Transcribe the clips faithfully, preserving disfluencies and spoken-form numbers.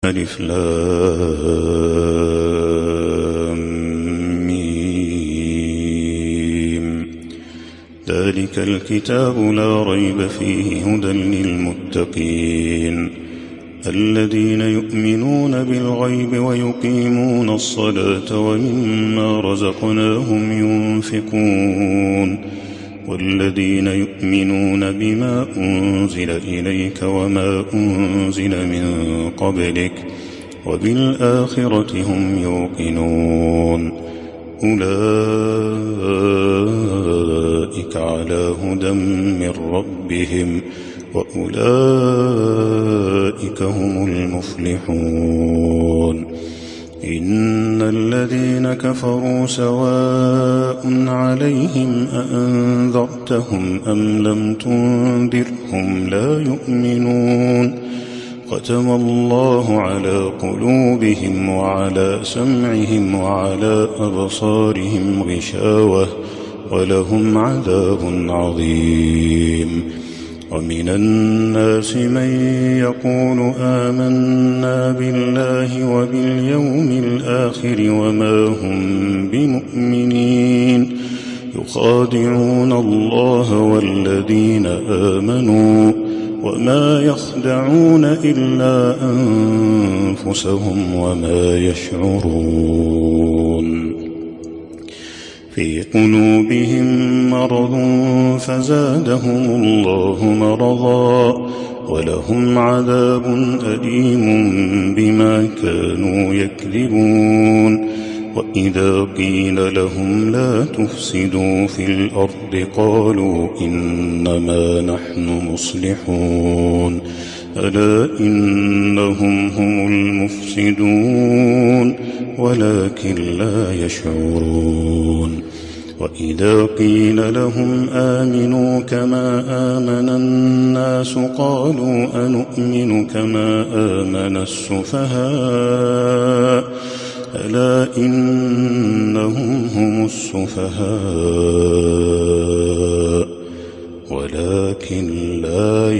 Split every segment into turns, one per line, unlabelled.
ألف لام ميم. ذلك الكتاب لا ريب فيه هدى للمتقين الذين يؤمنون بالغيب ويقيمون الصلاة ومما رزقناهم ينفقون والذين يؤمنون بما أنزل إليك وما أنزل من قبلك وبالآخرة هم يوقنون أولئك على هدى من ربهم وأولئك هم المفلحون إن الذين كفروا سواء عليهم أأنذرتهم أم لم تنذرهم لا يؤمنون ختم الله على قلوبهم وعلى سمعهم وعلى أبصارهم غشاوة ولهم عذاب عظيم ومن الناس من يقول آمنا بالله وباليوم الآخر وما هم بمؤمنين يخادعون الله والذين آمنوا وما يخدعون إلا أنفسهم وما يشعرون في قلوبهم مرض فزادهم الله مرضا ولهم عذاب أليم بما كانوا يكذبون وإذا قيل لهم لا تفسدوا في الأرض قالوا إنما نحن مصلحون ألا إنهم هم المفسدون ولكن لا يشعرون وإذا قيل لهم آمنوا كما آمن الناس قالوا أنؤمن كما آمن السفهاء ألا إنهم هم السفهاء ولكن لا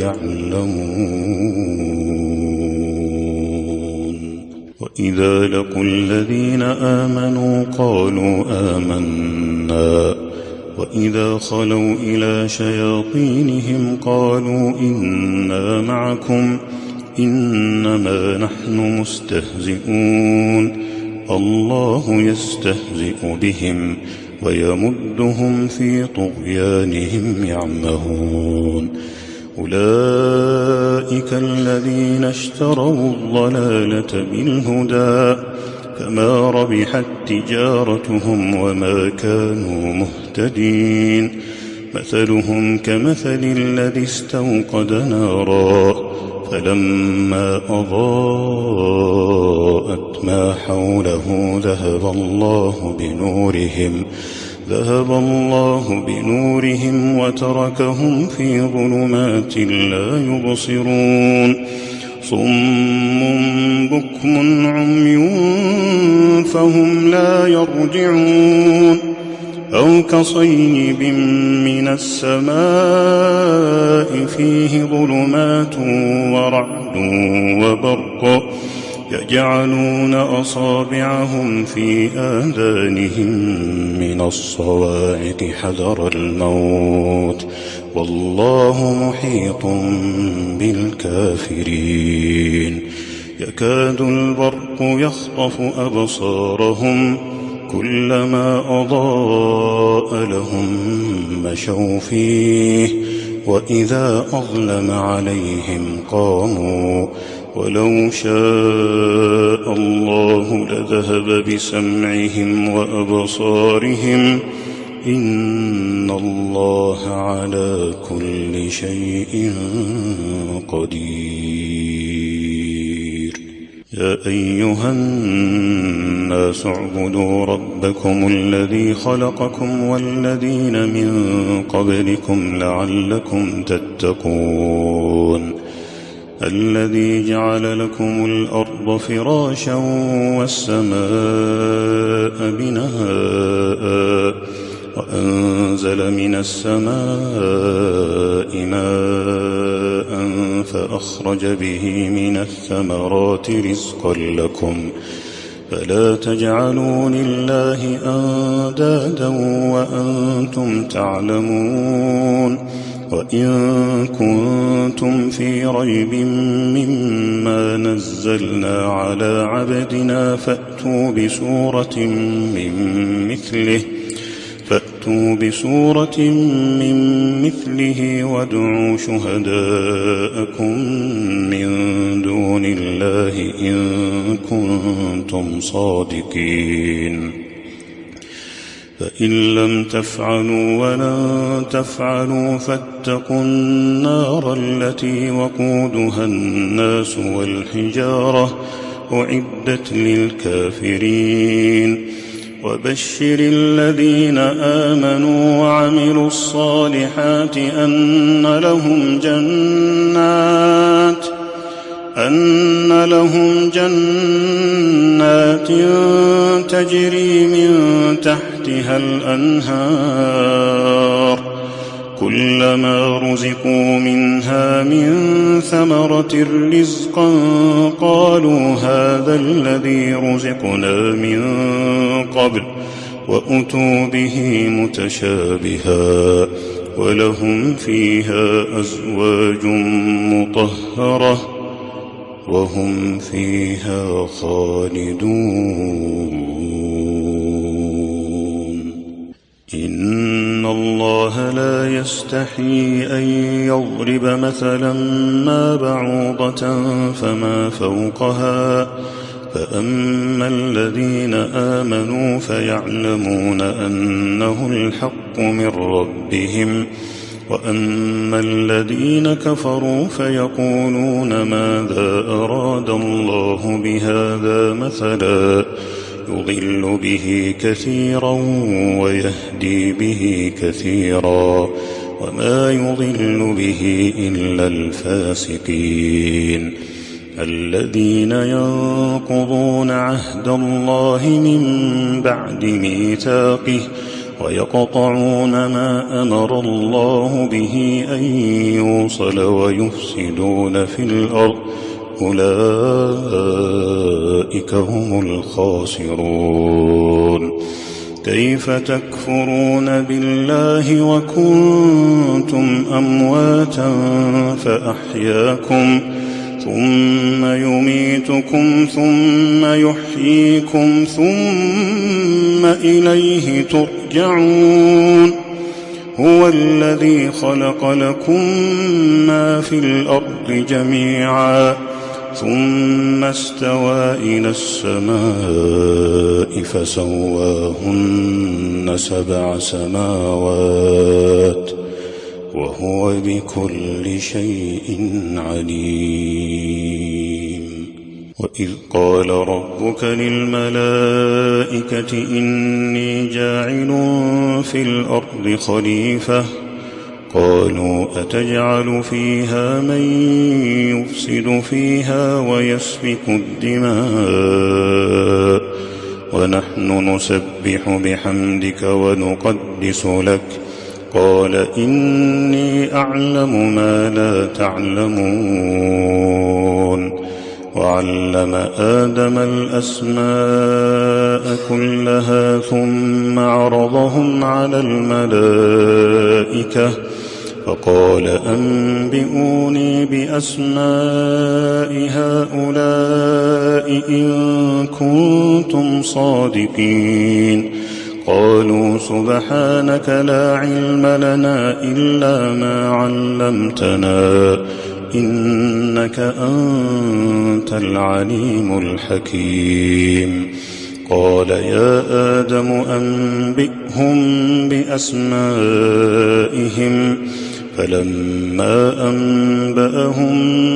يعلمون وإذا لقوا الذين آمنوا قالوا آمنا وإذا خلوا إلى شياطينهم قالوا إنا معكم إنما نحن مستهزئون الله يستهزئ بهم ويمدهم في طغيانهم يعمهون أولئك الذين اشتروا الضلالة بالهدى فما ربحت تجارتهم وما كانوا مهتدين مثلهم كمثل الذي استوقد نارا فلما أضاءت ما حوله ذهب الله بنورهم ذهب الله بنورهم وتركهم في ظلمات لا يبصرون صم بكم عمي فهم لا يرجعون أو كصيب من السماء فيه ظلمات ورعد وبرق يجعلون أصابعهم في آذانهم من الصواعق حذر الموت والله محيط بالكافرين يكاد البرق يخطف أبصارهم كلما أضاء لهم مشوا فيه وإذا أظلم عليهم قاموا ولو شاء الله لذهب بسمعهم وأبصارهم إن الله على كل شيء قدير يا أيها الناس اعبدوا ربكم الذي خلقكم والذين من قبلكم لعلكم تتقون الذي جعل لكم الأرض فراشا والسماء بناء وأنزل من السماء ماء فأخرج به من الثمرات رزقا لكم فلا تجعلوا لله أندادا وأنتم تعلمون وإن كنتم في ريب مما نزلنا على عبدنا فأتوا بسورة من مثله فأتوا بسورة من مثله وادعوا شهداءكم من دون الله إن كنتم صادقين فإن لم تفعلوا ولن تفعلوا فاتقوا النار التي وقودها الناس والحجارة أعدت للكافرين وبشر الذين آمنوا وعملوا الصالحات أن لهم جنات أن لهم جنات تجري من تحتها الأنهار كلما رزقوا منها من ثمرة رزقا قالوا هذا الذي رزقنا من قبل وأتوا به متشابها ولهم فيها أزواج مطهرة وهم فيها خالدون إن الله لا يستحيي أن يضرب مثلا ما بعوضة فما فوقها فأما الذين آمنوا فيعلمون أنه الحق من ربهم وأما الذين كفروا فيقولون ماذا أراد الله بهذا مثلا يضل به كثيرا ويهدي به كثيرا وما يضل به إلا الفاسقين الذين ينقضون عهد الله من بعد ميثاقه ويقطعون ما أمر الله به أن يوصل ويفسدون في الأرض أولئك هم الخاسرون كيف تكفرون بالله وكنتم أمواتا فأحياكم ثم يميتكم ثم يحييكم ثم إليه ترجعون هو الذي خلق لكم ما في الأرض جميعا ثم استوى إلى السماء فسواهن سبع سماوات وهو بكل شيء عليم وإذ قال ربك للملائكة إني جاعل في الأرض خليفة قالوا أتجعل فيها من يفسد فيها ويسفك الدماء ونحن نسبح بحمدك ونقدس لك قال إني أعلم ما لا تعلمون وعلم آدم الأسماء كلها ثم عرضهم على الملائكة فقال أنبئوني بأسماء هؤلاء إن كنتم صادقين قالوا سبحانك لا علم لنا إلا ما علمتنا إنك أنت العليم الحكيم قال يا آدم أنبئهم بأسمائهم فلما أنبأهم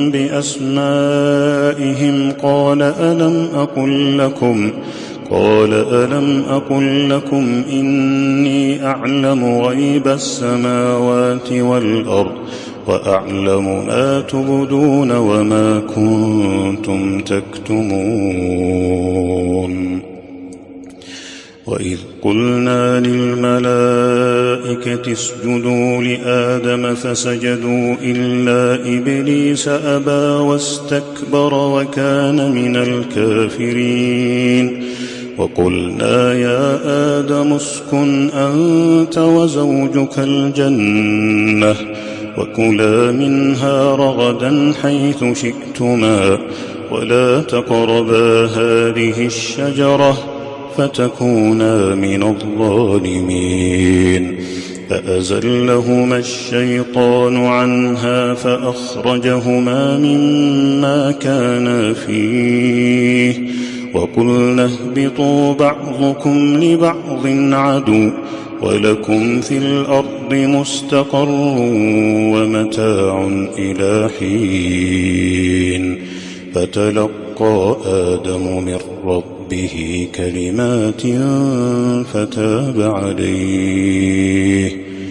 بأسمائهم قال ألم أقل لكم قال ألم أقل لكم إني أعلم غيب السماوات والأرض وأعلم ما تبدون وما كنتم تكتمون وإذ قلنا للملائكة اسجدوا لآدم فسجدوا إلا إبليس أبى واستكبر وكان من الكافرين وقلنا يا آدم اسكن أنت وزوجك الجنة وكلا منها رغدا حيث شئتما ولا تقربا هذه الشجرة فتكونا من الظالمين فأزلهما الشيطان عنها فأخرجهما مما كانا فيه وقلنا اهبطوا بعضكم لبعض عدو ولكم في الأرض مستقر ومتاع إلى حين فتلقى آدم من ربه كلمات فتاب عليه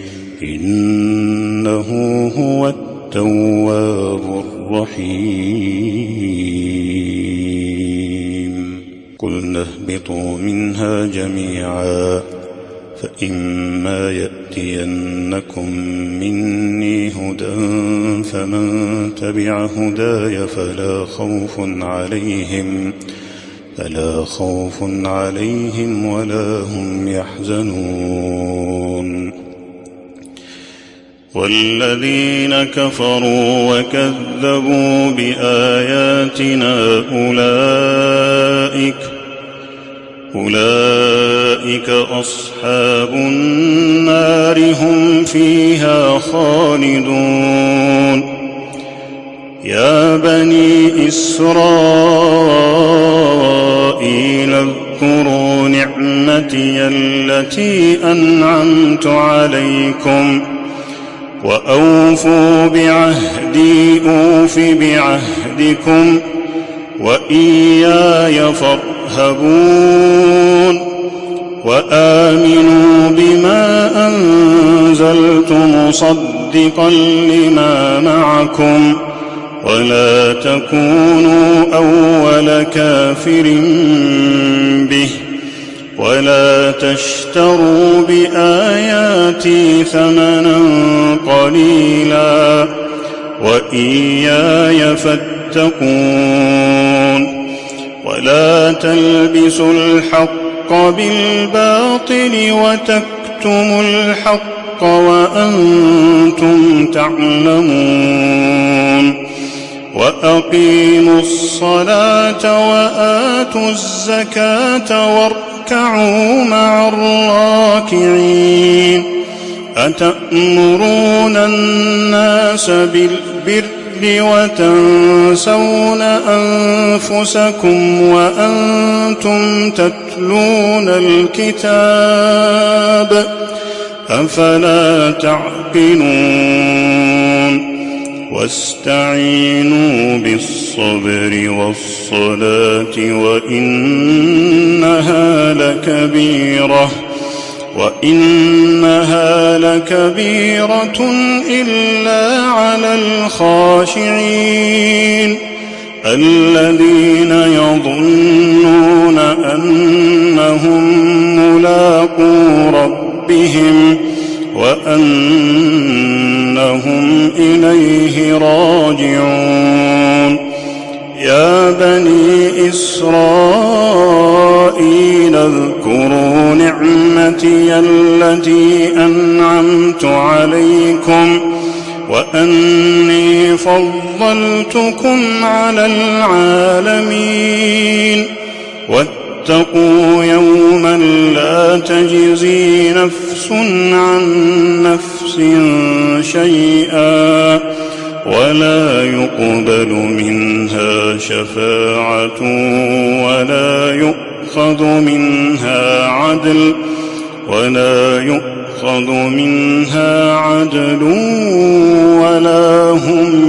إنه هو التواب الرحيم قلنا اهبطوا منها جميعا فإما يأتينكم مني هدى فمن تبع هداي فلا خوف عليهم فلا خوف عليهم ولا هم يحزنون والذين كفروا وكذبوا بآياتنا أولئك أولئك أصحاب النار هم فيها خالدون يا بني إسرائيل اذكروا نعمتي التي أنعمت عليكم وأوفوا بعهدي أوف بعهدكم وإياي فارهبون وآمنوا بما أنزلت مصدقا لما معكم ولا تكونوا أول كافر به ولا تشتروا بآياتي ثمنا قليلا وإياي فاتقون ولا تلبسوا الحق بالباطل وتكتموا الحق وأنتم تعلمون وأقيموا الصلاة وآتوا الزكاة واركعوا مع الراكعين أتأمرون الناس بالبر وتنسون أنفسكم وأنتم تتلون الكتاب أفلا تعقلون واستعينوا بالصبر والصلاة وإنها لكبيرة وإنها لكبيرة إلا على الخاشعين الذين يظنون أنهم ملاقو ربهم وأنهم إليه راجعون يا بني إسرائيل اذكروا نعمتي التي أنعمت عليكم وأني فضلتكم على العالمين واتقوا يوما لا تجزي نفس عن نفس شيئا ولا يقبل منها شفاعة ولا يؤخذ منها عدل ولا يؤخذ منها عدل ولا هم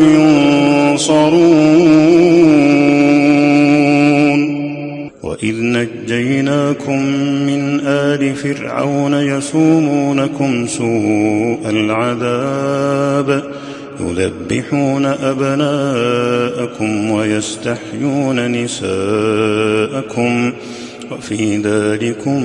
ينصرون وإذ نجيناكم من آل فرعون يسومونكم سوء العذاب يذبحون أبناءكم ويستحيون نساءكم وفي ذلكم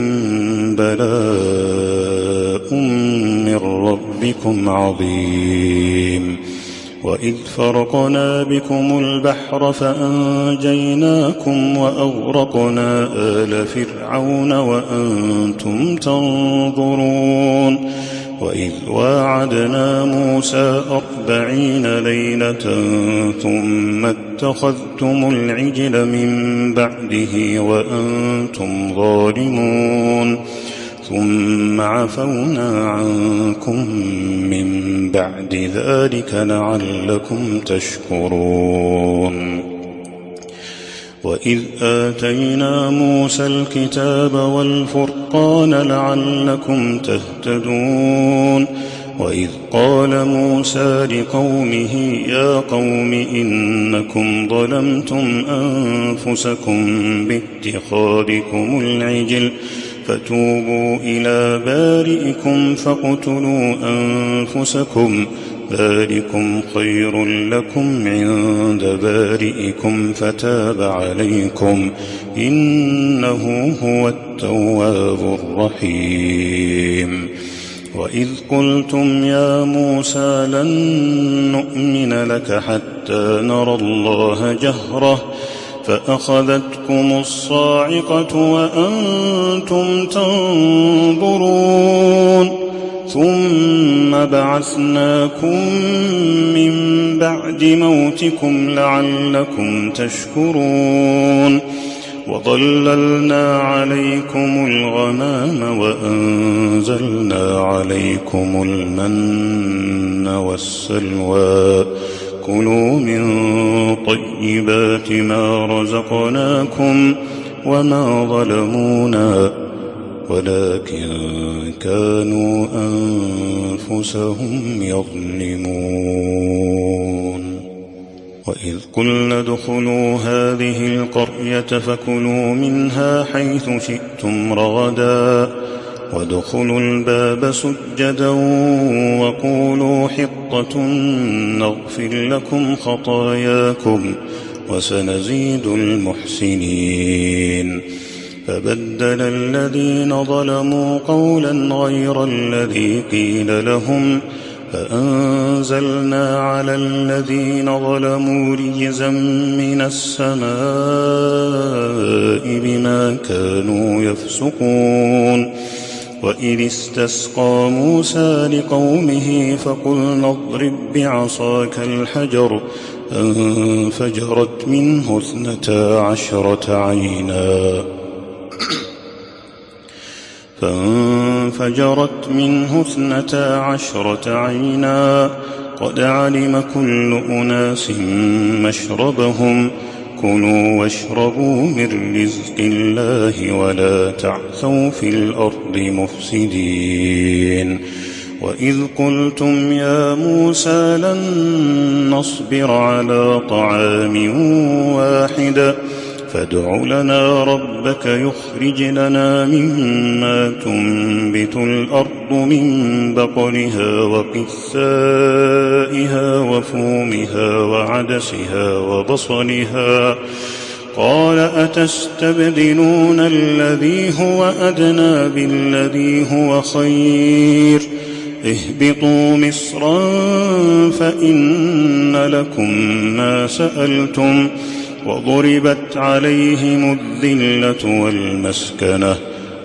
بلاء من ربكم عظيم. وإذ فرقنا بكم البحر فأنجيناكم وأغرقنا آل فرعون وأنتم تنظرون. وإذ واعدنا موسى أربعين ليلة ثم اتخذتم العجل من بعده وأنتم ظالمون ثم عفونا عنكم من بعد ذلك لعلكم تشكرون. وإذ آتينا موسى الكتاب والفرقان لعلكم تهتدون. وإذ قال موسى لقومه يا قوم إنكم ظلمتم أنفسكم باتخاذكم العجل فتوبوا إلى بارئكم فاقتلوا أنفسكم ذلكم خير لكم عند بارئكم فتاب عليكم إنه هو التواب الرحيم. وإذ قلتم يا موسى لن نؤمن لك حتى نرى الله جهرة فأخذتكم الصاعقة وأنتم تنظرون ثم بعثناكم من بعد موتكم لعلكم تشكرون. وظللنا عليكم الغمام وأنزلنا عليكم المن والسلوى كلوا من طيبات ما رزقناكم وما ظلمونا ولكن كانوا أنفسهم يظلمون. وإذ قلنا ادخلوا هذه القرية فكلوا منها حيث شئتم رغدا وادخلوا الباب سجدا وقولوا حطة نغفر لكم خطاياكم وسنزيد المحسنين. فبدل الذين ظلموا قولا غير الذي قيل لهم فأنزلنا على الذين ظلموا رجزا من السماء بما كانوا يفسقون. وإذ استسقى موسى لقومه فقلنا اضرب بعصاك الحجر فانفجرت منه اثنتا عشرة عينا فانفجرت منه اثنتا عشرة عينا قد علم كل أناس مشربهم كلوا واشربوا من رزق الله ولا تعثوا في الأرض مفسدين. وإذ قلتم يا موسى لن نصبر على طعام واحد فادع لنا ربك يخرج لنا مما تنبت الأرض من بقلها وقثائها وفومها وعدسها وبصلها قال أتستبدلون الذي هو أدنى بالذي هو خير اهبطوا مصرا فإن لكم ما سألتم وضربت عليهم الذلة والمسكنة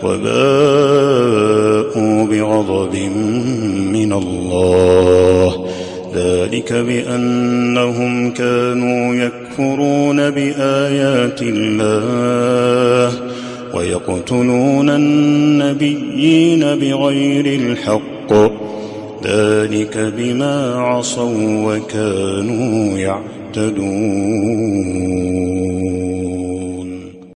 وباءوا بغضب من الله ذلك بأنهم كانوا يكفرون بآيات الله ويقتلون النبيين بغير الحق ذلك بما عصوا وكانوا يعتدون.